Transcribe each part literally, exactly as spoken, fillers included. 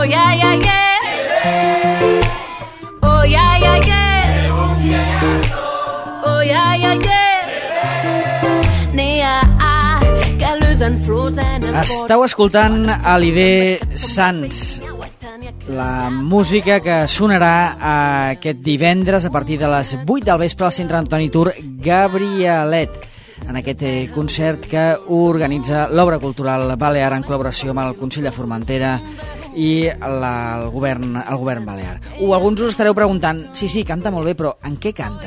Oh yeah, yeah, yeah. Oh yeah, yeah, yeah. Oh yeah, yeah, yeah. Nia, galuden flors en els Estau escoltant a l'Ide Sants, la música que sonarà aquest divendres a partir de les vuit del vespre al Centre Antoni Tur Gabrielet, en aquest concert que organitza l'Obra Cultural Balear en col·laboració amb el Consell de Formentera i la, el, govern, el govern balear. Uh, alguns us estareu preguntant, sí, sí, canta molt bé, però en què canta?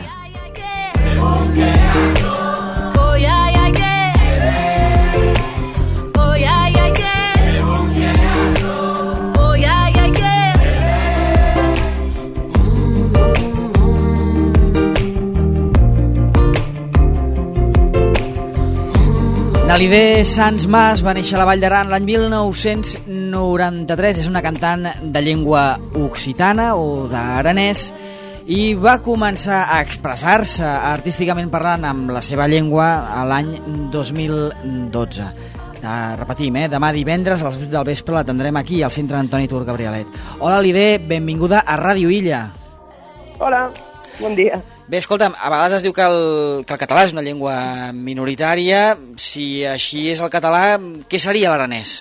Nalide Sans Mas va néixer a la Vall d'Aran l'any mil nou-cents noranta-tres. És una cantant de llengua occitana o d'aranès i va començar a expressar-se artísticament parlant amb la seva llengua a l'any dos mil dotze. Uh, repetim, eh? Demà divendres a les vuit del vespre la tindrem aquí al Centre Antoni Tur Gabrielet. Hola, Lide, benvinguda a Ràdio Illa. Hola, bon dia. Bé, escolta'm, a vegades es diu que el, que el català és una llengua minoritària. Si així és el català, què seria l'aranès?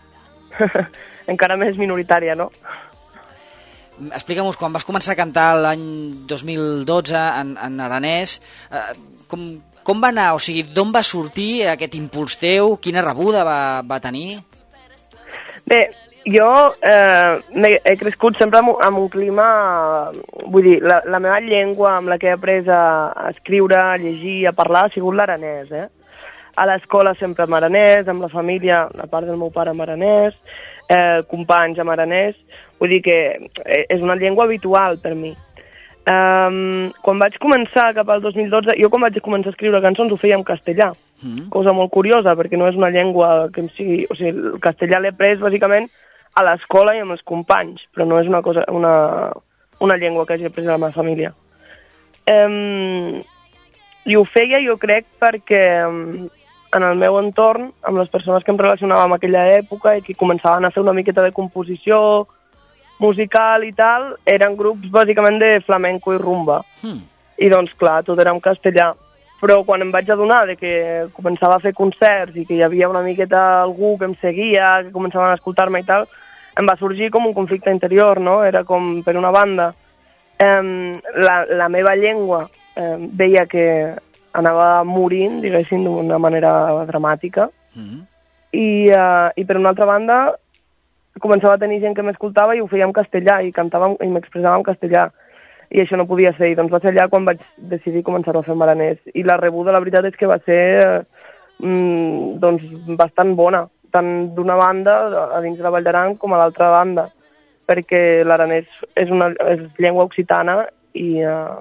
Encara més minoritària, no? Explica'm-nos, quan vas començar a cantar l'any dos mil dotze en, en aranès, eh, com, com va anar? O sigui, d'on va sortir aquest impuls teu? Quina rebuda va, va tenir? Bé, jo eh, he crescut sempre amb, amb un clima... Vull dir, la, la meva llengua amb la que he après a, a escriure, a llegir, a parlar ha sigut l'aranès, eh? A l'escola sempre amb aranès, amb la família, la part del meu pare amb aranès, eh, companys amb aranès. Vull dir que és una llengua habitual per mi. Um, quan vaig començar cap al dos mil dotze, jo quan vaig començar a escriure cançons ho feia en castellà, mm. cosa molt curiosa perquè no és una llengua que em sigui... O sigui, el castellà l'he pres bàsicament a l'escola i amb els companys, però no és una cosa, una, una llengua que hagi après a la meva família. Um, I ho feia, jo crec, perquè um, en el meu entorn, amb les persones que em relacionava en aquella època i que començaven a fer una miqueta de composició musical i tal, eren grups bàsicament de flamenco i rumba. Mm. I doncs, clar, tot era en castellà. Però quan em vaig adonar de que començava a fer concerts i que hi havia una miqueta algú que em seguia, que començaven a escoltar-me i tal, em va sorgir com un conflicte interior, no? Era com, per una banda, eh, la, la meva llengua eh, veia que anava morint, diguéssim, d'una manera dramàtica. Mm. I, eh, I per una altra banda, començava a tenir gent que m'escoltava i ho feia en castellà i cantava i m'expressava en castellà i això no podia ser, i doncs va ser allà quan vaig decidir començar a fer aranès i la rebuda la veritat és que va ser mm, doncs bastant bona, tant d'una banda a dins de la Vall d'Aran com a l'altra banda, perquè l'aranès és una és llengua occitana i,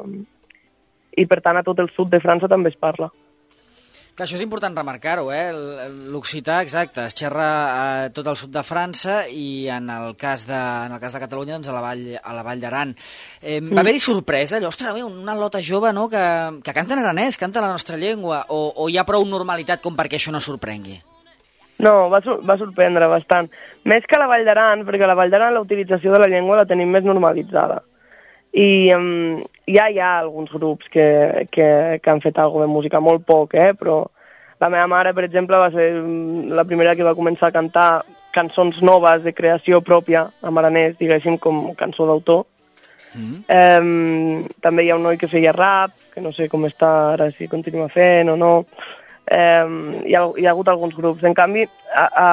uh, i per tant a tot el sud de França també es parla. Clar, això és important remarcar-ho, eh? L'occità, exacte, es xerra a tot el sud de França i en el cas de, en el cas de Catalunya, doncs a la Vall, a la Vall d'Aran. Eh, mm. Va haver-hi sorpresa, allò, ostres, una lota jove, no?, que, que canta en aranès, canta la nostra llengua, o, o hi ha prou normalitat com perquè això no sorprengui? No, va, va sorprendre bastant. Més que a la Vall d'Aran, perquè a la Vall d'Aran la utilització de la llengua la tenim més normalitzada. I um, ja hi ha alguns grups que, que, que han fet alguna de música, molt poc, eh? Però la meva mare, per exemple, va ser la primera que va començar a cantar cançons noves de creació pròpia en aranès, diguéssim, com cançó d'autor. Mm. Um, també hi ha un noi que feia rap, que no sé com està ara, si continua fent o no. Um, hi, ha, hi ha hagut alguns grups. En canvi, a, a,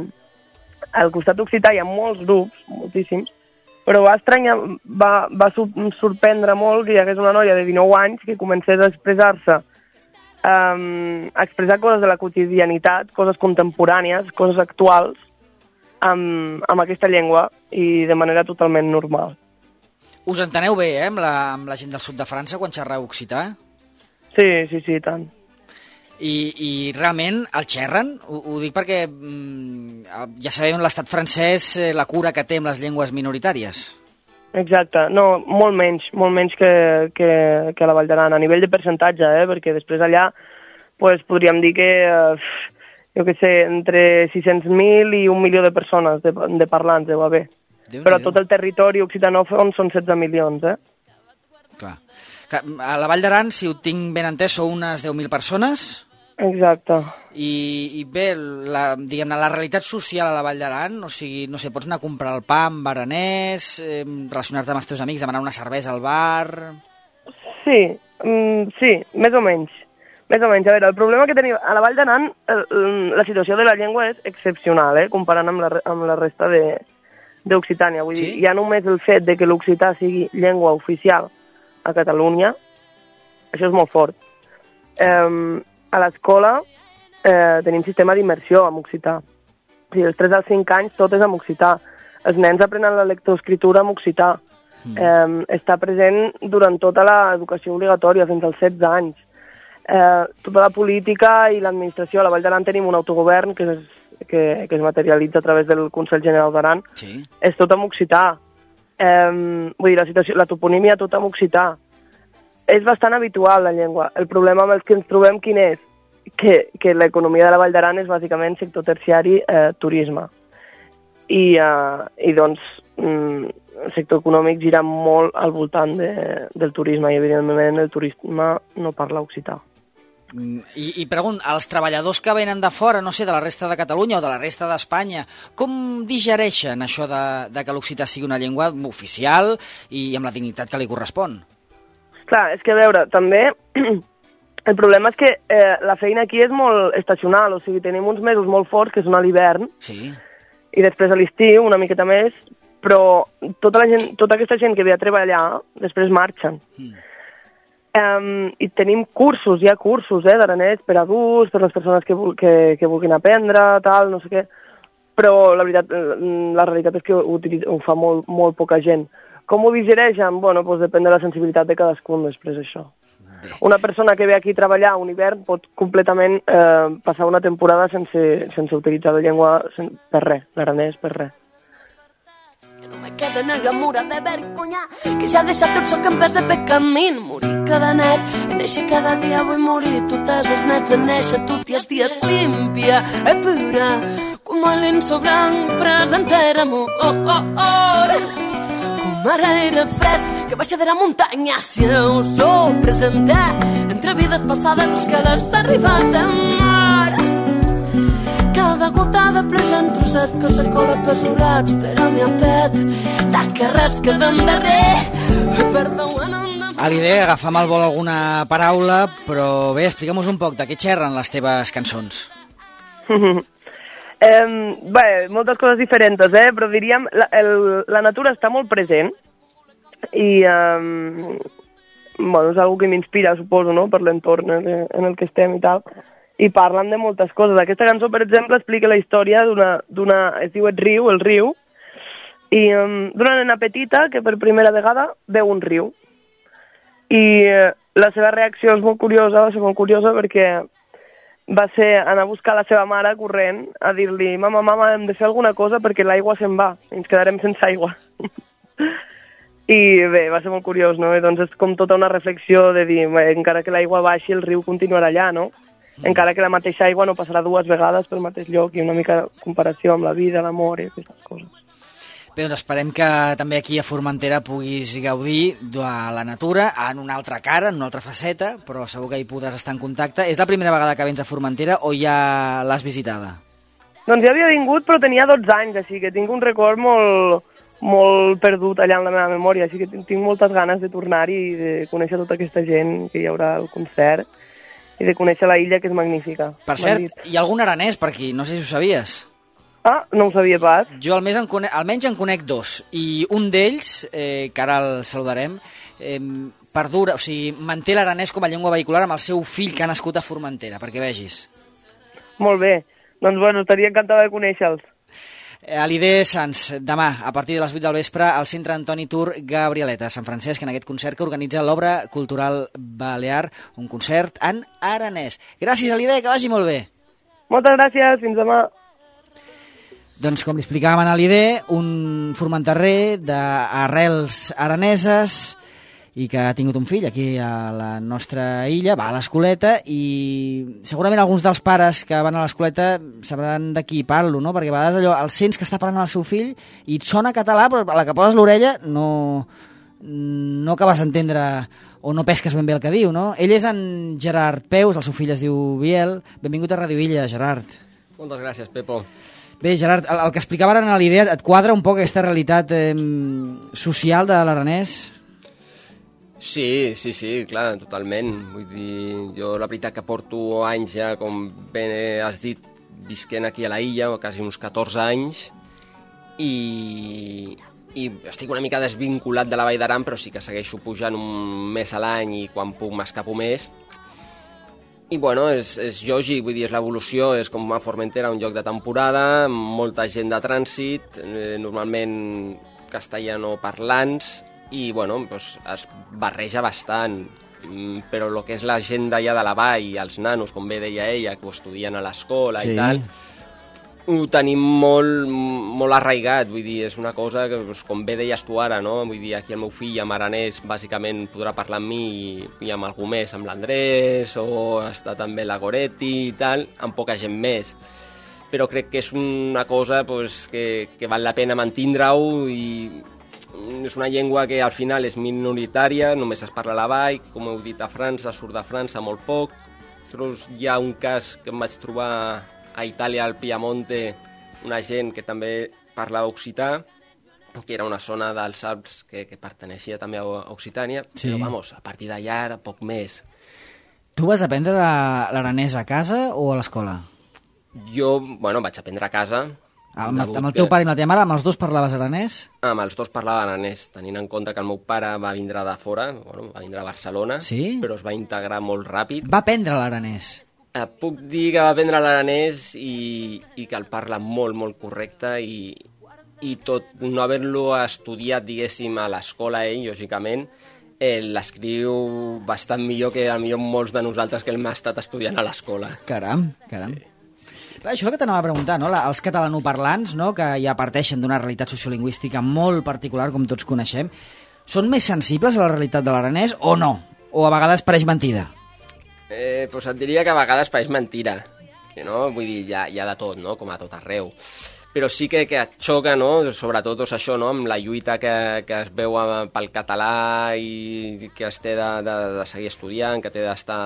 al costat occità hi ha molts grups, moltíssims, però va estranyar, va, va sorprendre molt que hi hagués una noia de dinou anys que comencés a expressar-se, um, a expressar coses de la quotidianitat, coses contemporànies, coses actuals, amb, amb aquesta llengua i de manera totalment normal. Us enteneu bé, eh, amb la, amb la gent del sud de França quan xerreu occità? Sí, sí, sí, tant. I, i realment el xerren? Ho, ho dic perquè mm, ja sabem l'estat francès eh, la cura que té amb les llengües minoritàries. Exacte, no, molt menys, molt menys que, que, que a la Vall d'Aran, a nivell de percentatge, eh, perquè després allà pues, podríem dir que, eh, jo què sé, entre sis-cents mil i un milió de persones, de, de parlants deu haver. Però tot el territori occitanòfon són setze milions, eh? Clar. A la Vall d'Aran, si ho tinc ben entès, són unes deu mil persones. Exacte. I, i bé, la, diguem-ne, la realitat social a la Vall d'Aran, o sigui, no sé, pots anar a comprar el pa amb aranès, eh, relacionar-te amb els teus amics, demanar una cervesa al bar... Sí, mm, sí, més o menys. Més o menys. A veure, el problema que tenim a la Vall d'Aran, la situació de la llengua és excepcional, eh, comparant amb la, amb la resta d'Occitània. Vull sí? dir, ja només el fet de que l'occità sigui llengua oficial a Catalunya, això és molt fort. Eh, a l'escola eh, tenim sistema d'immersió amb occità. O sigui, dels tres als cinc anys tot és amb occità. Els nens aprenen la lectoescriptura amb occità. Mm. Eh, està present durant tota l'educació obligatòria, fins als setze anys. Eh, tota la política i l'administració. A la Vall d'Aran tenim un autogovern que es, que, que es materialitza a través del Consell General d'Aran. Sí. És tot amb occità. Eh, vull dir, la, situació, la toponímia tot amb occità. És bastant habitual la llengua. El problema amb el que ens trobem quin és? Que, que l'economia de la Vall d'Aran és bàsicament sector terciari, eh, turisme. I, eh, i doncs mm, el sector econòmic gira molt al voltant de, del turisme i evidentment el turisme no parla occità. I, i pregunto, els treballadors que venen de fora, no sé, de la resta de Catalunya o de la resta d'Espanya, com digereixen això de, de que l'occità sigui una llengua oficial i amb la dignitat que li correspon? Clar, és que a veure, també el problema és que eh, la feina aquí és molt estacional, o sigui, tenim uns mesos molt forts, que són a l'hivern, sí. I després a l'estiu, una miqueta més, però tota, la gent, tota aquesta gent que ve a treballar, després marxen. Mm. Um, I tenim cursos, hi ha cursos eh, d'aranès per adults, per les persones que, que, que vulguin aprendre, tal, no sé què, però la veritat, la realitat és que ho, ho fa molt, molt poca gent. Com ho digereixen? Bueno, doncs depèn de la sensibilitat de cadascun després, això. Bé. Una persona que ve aquí a treballar un hivern pot completament eh, passar una temporada sense, sense utilitzar la llengua sen, per res, l'aranès per res. Que no me quede nega mura de vergonya, que ja ha deixat el soc en pes de pe camín. Morir cada net, en eixe cada dia vull morir. Totes els nets en eixe, tot i els dies limpia, e pura, com el lienzo blanc presentérem-ho, oh, oh, oh. Com ara era fresc, que baixa de la muntanya si us ho presentar. Entre vides passades és que l'has arribat a mar. Cada gota de pluja en trosset que se cola pesurats de la meva pet, de que res que el vent darrer, perdó, en un... Alide, agafam al vol alguna paraula, però bé, explica'm-nos un poc de què xerren les teves cançons. Eh, bé, moltes coses diferents, eh? Però diríem, la, el, la natura està molt present i eh, bueno, és una que m'inspira, suposo, no? Per l'entorn en, en el que estem i tal, i parlen de moltes coses. Aquesta cançó, per exemple, explica la història d'una, es diu El riu, el riu, i um, d'una nena petita que per primera vegada veu un riu. I uh, la seva reacció és molt curiosa, va ser molt curiosa perquè va ser anar a buscar la seva mare corrent a dir-li, mama, mama, hem de fer alguna cosa perquè l'aigua se'n va, i ens quedarem sense aigua. I bé, va ser molt curiós, no? I doncs és com tota una reflexió de dir, bé, encara que l'aigua baixi, el riu continuarà allà, no? Mm. Encara que la mateixa aigua no passarà dues vegades pel mateix lloc, i una mica de comparació amb la vida, l'amor i aquestes coses. Bé, doncs esperem que també aquí a Formentera puguis gaudir de la natura en una altra cara, en una altra faceta, però segur que hi podràs estar en contacte. És la primera vegada que vens a Formentera o ja l'has visitada? Doncs ja havia vingut, però tenia dotze anys, així que tinc un record molt, molt perdut allà en la meva memòria, així que tinc moltes ganes de tornar-hi i de conèixer tota aquesta gent que hi haurà al concert i de conèixer la illa, que és magnífica. Per cert, hi ha algun aranès per aquí, no sé si ho sabies. Ah, no ho sabia pas. Jo almenys en conec, almenys en conec dos, i un d'ells, eh, que ara el saludarem, eh, perdura, o sigui, manté l'aranès com a llengua vehicular amb el seu fill que ha nascut a Formentera, perquè vegis. Molt bé, doncs bueno, estaria encantada de conèixer-los. Alide Sans, demà, a partir de les vuit del vespre, al Centre Antoni Tur Gabrieleta, a Sant Francesc, en aquest concert que organitza l'Obra Cultural Balear, un concert en aranès. Gràcies, Alide, que vagi molt bé. Moltes gràcies, fins demà. Doncs com li explicàvem a l'Alide, un formenterrer d'arrels araneses i que ha tingut un fill aquí a la nostra illa, va a l'escoleta i segurament alguns dels pares que van a l'escoleta sabran de qui parlo, no? Perquè a vegades allò, el sents que està parlant el seu fill i et sona català, però a la que poses l'orella no, no acabes d'entendre o no pesques ben bé el que diu, no? Ell és en Gerard Peus, el seu fill es diu Biel. Benvingut a Ràdio Illa, Gerard. Moltes gràcies, Pepo. Bé, Gerard, el, el que explicava ara en l'idea, et quadra un poc aquesta realitat eh, social de l'aranès? Sí, sí, sí, clar, totalment. Vull dir, jo la veritat que porto anys ja, com bé has dit, visquent aquí a la illa, quasi uns catorze anys, i, i estic una mica desvinculat de la Vall d'Aran, però sí que segueixo pujant un mes a l'any i quan puc m'escapo més. I bueno, és, és lògic, vull dir, és l'evolució, és com a Formentera, un lloc de temporada, molta gent de trànsit, eh, normalment castellanoparlants, i bueno, doncs es barreja bastant, mm, però el que és la gent d'allà de la vall, els nanos, com bé deia ella, que ho estudien a l'escola sí. i tal, ho tenim molt, molt arraigat, vull dir, és una cosa que, doncs, com bé deies tu ara, no? Vull dir, aquí el meu fill, amb aranès, bàsicament podrà parlar amb mi i, i amb algú més, amb l'Andrés, o està també la Goretti i tal, amb poca gent més. Però crec que és una cosa pues, que, que val la pena mantindre-ho i és una llengua que al final és minoritària, només es parla a la vall, com heu dit a França, surt de França molt poc. Llavors hi ha un cas que em vaig trobar a Itàlia, al Piemonte, una gent que també parlava occità, que era una zona dels Alps que, que perteneixia també a Occitània, sí. Però, vamos, a partir d'allà era poc més. Tu vas aprendre l'aranès a casa o a l'escola? Jo, bueno, vaig aprendre a casa. Amb, amb el teu pare i la teva mare, amb els dos parlaves aranès? Amb els dos parlava aranès, tenint en compte que el meu pare va vindre de fora, bueno, va vindre a Barcelona, sí? Però es va integrar molt ràpid. Va aprendre l'aranès? Puc dir que va aprendre l'aranès i, i que el parla molt, molt correcte i, i tot no haver-lo estudiat, diguéssim, a l'escola ell, lògicament, eh, l'escriu bastant millor que a millor molts de nosaltres que l'hem estat estudiant a l'escola. Caram, caram. Sí. Això és el que t'anava a preguntar, no? Els catalanoparlants, no? Que ja parteixen d'una realitat sociolingüística molt particular, com tots coneixem, són més sensibles a la realitat de l'aranès o no? O a vegades pareix mentida? Eh, doncs et diria que a vegades pareix mentira, no? Vull dir, hi ha, hi ha de tot, no? Com a tot arreu. Però sí que, que et xoca, no? Sobretot doncs, això, no? Amb la lluita que, que es veu pel català i que es té de, de, de seguir estudiant, que té d'estar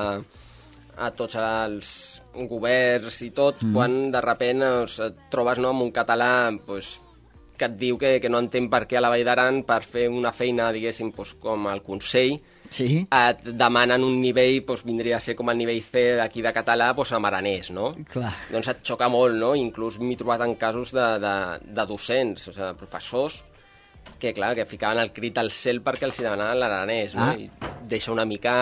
a tots els governs i tot, mm. quan de sobte doncs, et trobes, no, amb un català doncs, que et diu que, que no entén per què a la Vall d'Aran, per fer una feina, diguéssim, doncs, com el Consell, sí. Et demanen un nivell, doncs, vindria a ser com el nivell C d'aquí de català, doncs, amb aranès, no? Clar. Doncs et xoca molt, no? Inclús m'he trobat en casos de, de, de docents, o sigui, de professors, que, clar, que ficaven el crit al cel perquè els demanaven l'aranès, no? Ah. I deixa una mica...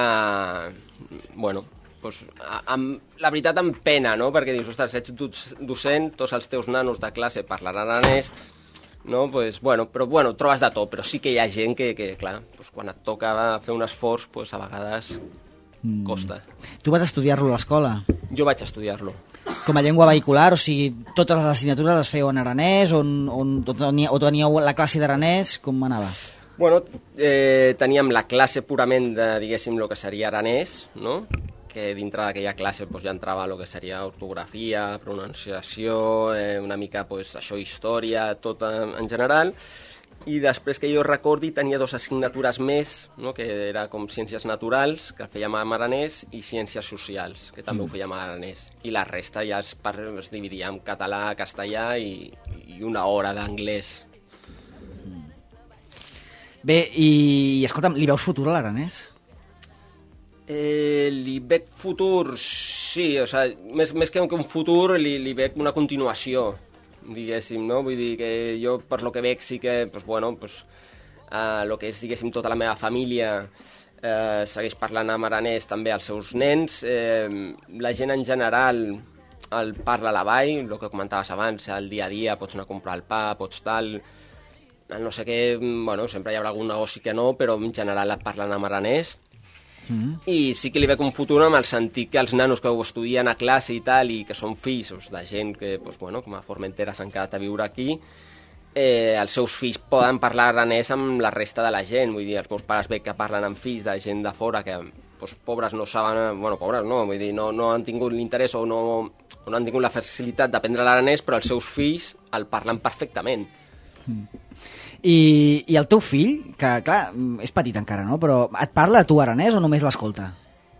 Bueno, doncs, amb, la veritat amb pena, no? Perquè dius, ostres, ets docent, tots els teus nanos de classe parlen aranès, no? Pues, bueno, però bueno, trobes de tot, però sí que hi ha gent que, que clar, pues, quan et toca fer un esforç, pues, a vegades mm. costa. Tu vas estudiar-lo a l'escola? Jo vaig estudiar-lo. Com a llengua vehicular, o sigui, totes les assignatures les fèieu en aranès, on, on, o teníeu la classe d'aranès, com anava? Bueno, eh, teníem la classe purament de, diguéssim, el que seria aranès, no? Que dintre d'aquella classe pues, ja entrava el que seria ortografia, pronunciació, eh, una mica pues, això, història, tot en, en general. I després que jo recordi tenia dues assignatures més, no? Que era com ciències naturals, que fèiem en aranès, i ciències socials, que també mm. ho fèiem en aranès. I la resta ja es, es dividia en català, castellà i, i una hora d'anglès. Bé, i escolta'm, li veus futur a l'aranès? Eh, li veig futur, sí, o sigui, més, més que un futur li, li veig una continuació, diguéssim, no? Vull dir que jo, per lo que veig, sí que, pues, bueno, pues, eh, lo que és, diguéssim, tota la meva família eh, segueix parlant amb aranès també als seus nens, eh, la gent en general el parla a la vall, el que comentaves abans, el dia a dia, pots anar a comprar el pa, pots tal, no sé què, bueno, sempre hi haurà algun negoci que no, però en general et parlen amb aranès. Mm. I sí que li veig un futur amb el sentit que els nanos que ho estudien a classe i tal, i que són fills doncs, de gent que, doncs, bueno, com a Formentera s'han quedat a viure aquí, eh, els seus fills poden parlar aranès amb la resta de la gent. Vull dir, els meus pares veig que parlen amb fills de gent de fora que, doncs, pobres no saben... Bueno, pobres no, vull dir, no, no han tingut l'interès o no, o no han tingut la facilitat d'aprendre l'aranès, però els seus fills el parlen perfectament. Mm. I, I el teu fill, que clar, és petit encara, no? Però et parla a tu aranès o només l'escolta?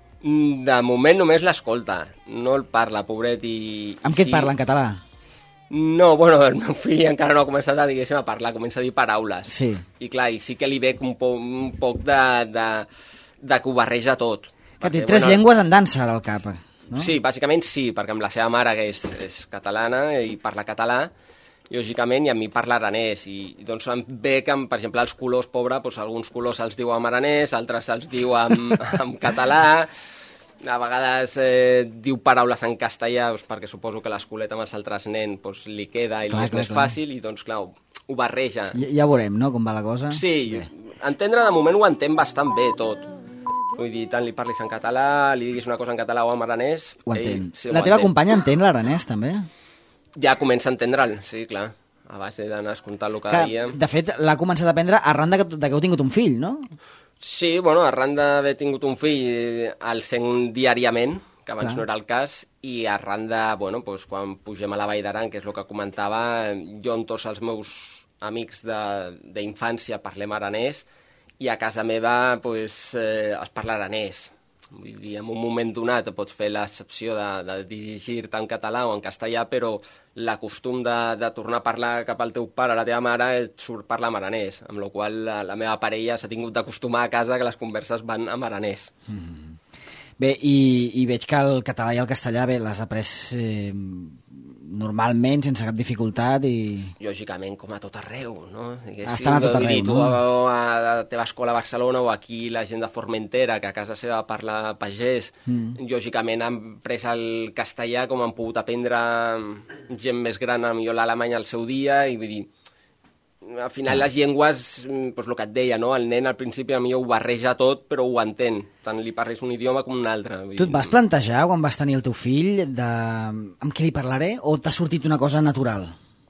De moment només l'escolta, no el parla, pobret, i... Amb què et sí. parla, en català? No, bueno, el meu fill encara no ha començat a, diguéssim, a parlar, comença a dir paraules. Sí. I clar, i sí que li veig un, po un poc de, de, de que ho barreja tot. Que perquè, té tres bueno, llengües en dansa ara al cap, no? Sí, bàsicament sí, perquè amb la seva mare, que és, és catalana i parla català, lògicament, i a mi parla aranès. I doncs em ve que, per exemple, els colors, pobre, doncs, alguns colors els diu en aranès, altres els diu en, en català, a vegades eh, diu paraules en castellà, doncs, perquè suposo que l'escoleta amb els altres nens doncs, li queda i clar, li és clar, més clar. fàcil, i doncs, clar, ho barreja. Ja, ja veurem, no?, com va la cosa. Sí, bé. Entendre de moment ho entén bastant bé tot. Vull dir, tant li parlis en català, li diguis una cosa en català o en aranès... Ho entén. Ell, sí, la ho teva entén. companya entén l'aranès, també? Ja comença a entendre'l, sí, clar. A base d'anar escoltant-lo cada que, dia. De fet, l'ha començat a aprendre arran de que, de que heu tingut un fill, no? Sí, bueno, arran d'haver tingut un fill el sent diàriament, que abans clar. no era el cas, i arran de, bueno, doncs, quan pugem a la Vall d'Aran, que és el que comentava, jo amb tots els meus amics d'infància parlem aranès, i a casa meva doncs, eh, es parla aranès. Vull dir, en un moment donat pots fer l'excepció de, de dirigir-te en català o en castellà, però l'acostum de, de tornar a parlar cap al teu pare, a la teva mare, et surt parlar en aranès, amb la qual la, la meva parella s'ha tingut d'acostumar a casa que les converses van en aranès. Mm. Bé, i, i veig que el català i el castellà, bé, l'has après eh, normalment, sense cap dificultat i... Lògicament, com a tot arreu, no? Diguéssim, estan a tot arreu, dir, tu no? a, a la teva escola a Barcelona o aquí la gent de Formentera, que a casa seva parla pagès, mm. lògicament han pres el castellà com han pogut aprendre gent més gran, potser l'alemany al seu dia, i vull dir, al final ah. les llengües, doncs el que et deia, no? El nen al principi a mi ho barreja tot, però ho entén, tant li parles un idioma com un altre. Vull dir... Tu et vas plantejar, quan vas tenir el teu fill, de... amb què li parlaré, o t'ha sortit una cosa natural?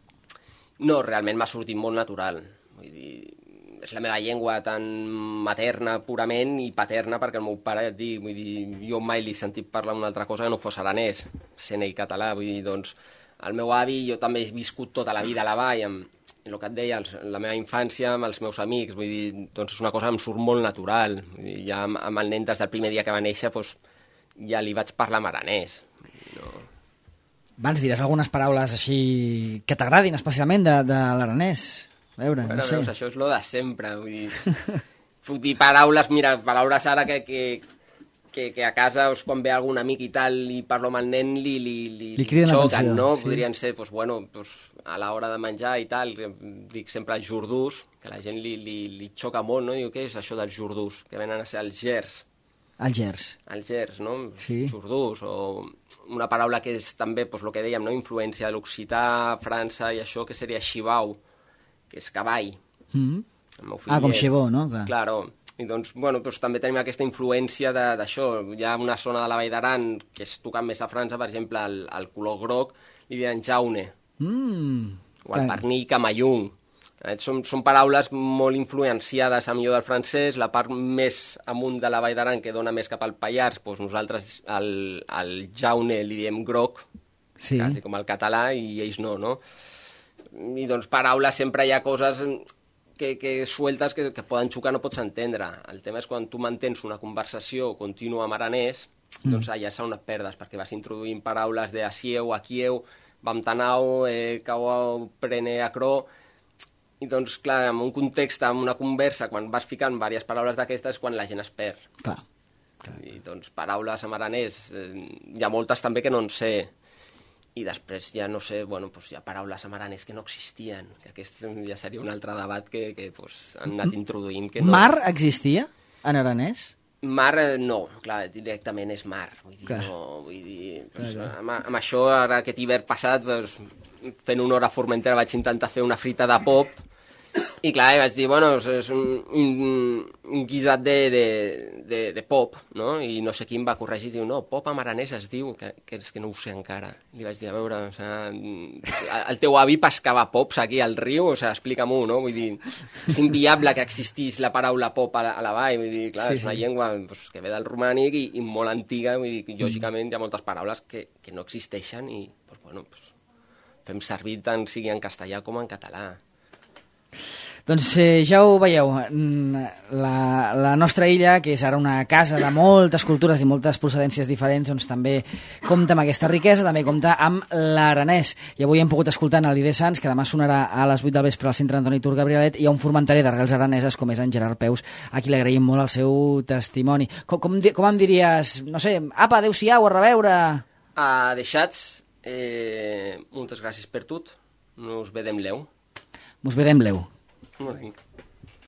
No, realment m'ha sortit molt natural. Vull dir, és la meva llengua tan materna purament i paterna, perquè el meu pare, et dic, vull dir, jo mai l'he sentit parlar una altra cosa que no fos aranès, sent ell català. Vull dir, doncs, el meu avi, jo també he viscut tota la vida a la vall, amb el que et deia, els, la meva infància amb els meus amics, vull dir, doncs és una cosa que em surt molt natural. Vull dir, ja amb, amb el nen des del primer dia que va néixer, doncs, ja li vaig parlar en aranès. No. Abans diràs algunes paraules així que t'agradin especialment de, de l'aranès. A veure, bueno, no sé. Veus, això és lo de sempre, vull dir... Puc dir paraules, mira, paraules ara que... que Que, que a casa, doncs, quan ve algun amic i tal i parlo amb el nen, li, li, li, li, li xoquen, no? Sí. Podrien ser, doncs, bueno, doncs, a l'hora de menjar i tal, dic sempre jordús, que la gent li, li, li xoca molt, no? Diu, què és això dels jordús? Que venen a ser els gers. Els gers. Els gers, no? Sí. Jordús, o una paraula que és també, doncs, el que dèiem, no? Influència de l'occità, França i això, que seria xibau, que és cavall. Mm-hmm. El meu fill ah, com és... xibó, no? Clar. Claro. I doncs, bueno, doncs també tenim aquesta influència d'això. Hi ha una zona de la Vall d'Aran que es toca més a França, per exemple, el, el color groc, li diuen jaune, mm, o el pernil camallung. Eh, són, són paraules molt influenciades a millor del francès. La part més amunt de la Vall d'Aran, que dona més cap al Pallars, doncs nosaltres el, el jaune li diem groc, sí. quasi com el català, i ells no, no? I doncs paraules, sempre hi ha coses... Que, que sueltes que, que poden xocar, no pots entendre. El tema és quan tu mantens una conversació contínua amb aranès, mm. doncs allà són unes perdes, perquè vas introduint paraules de asieu, aquieu, vam tanau, eh, cau, prene, acró, i doncs, clar, en un context, en una conversa, quan vas ficant diverses paraules d'aquestes, quan la gent es perd. Clar. Clar. I doncs paraules en aranès, eh, hi ha moltes també que no en sé. I després ja, no sé, bueno, pues hi ha paraules en aranès que no existien, que aquest ja seria un altre debat que, que pues, han anat introduint. Que no... Mar existia en aranès? Mar, no, clar, directament és mar. Vull dir, clar. no, vull dir, pues, clar, clar. Amb, amb això, ara aquest hivern passat, pues, fent honor a Formentera, vaig intentar fer una frita de pop, I clar, vaig dir, bueno, és un, un, un guisat de, de, de, de pop, no? I no sé qui em va corregir, diu, no, pop amb aranès es diu, que, que és que no ho sé encara. Li vaig dir, a veure, o sigui, el teu avi pescava pops aquí al riu, o sigui, explica-m'ho, no? Vull dir, és inviable que existís la paraula pop a la, a la vall, vull dir, clar, sí, és una sí. llengua pues, que ve del romànic i, i molt antiga, vull dir, que lògicament hi ha moltes paraules que, que no existeixen i, pues, bueno, pues, fem servir tant sigui en castellà com en català. Doncs eh, ja ho veieu, la, la nostra illa, que és ara una casa de moltes cultures i moltes procedències diferents, doncs també compta amb aquesta riquesa, també compta amb l'aranès. I avui hem pogut escoltar en l'I D Sants, que demà sonarà a les vuit del vespre al Centre Antoni Tur Gabrielet, i hi ha un formenterer d'arrels araneses com és en Gerard Peus, a qui li agraïm molt el seu testimoni. Com, com, com em diries, no sé, apa, adéu-siau, a reveure? A deixats, eh, moltes gràcies per tot, nos vedem leu. Mos vedem leu. Molt bé.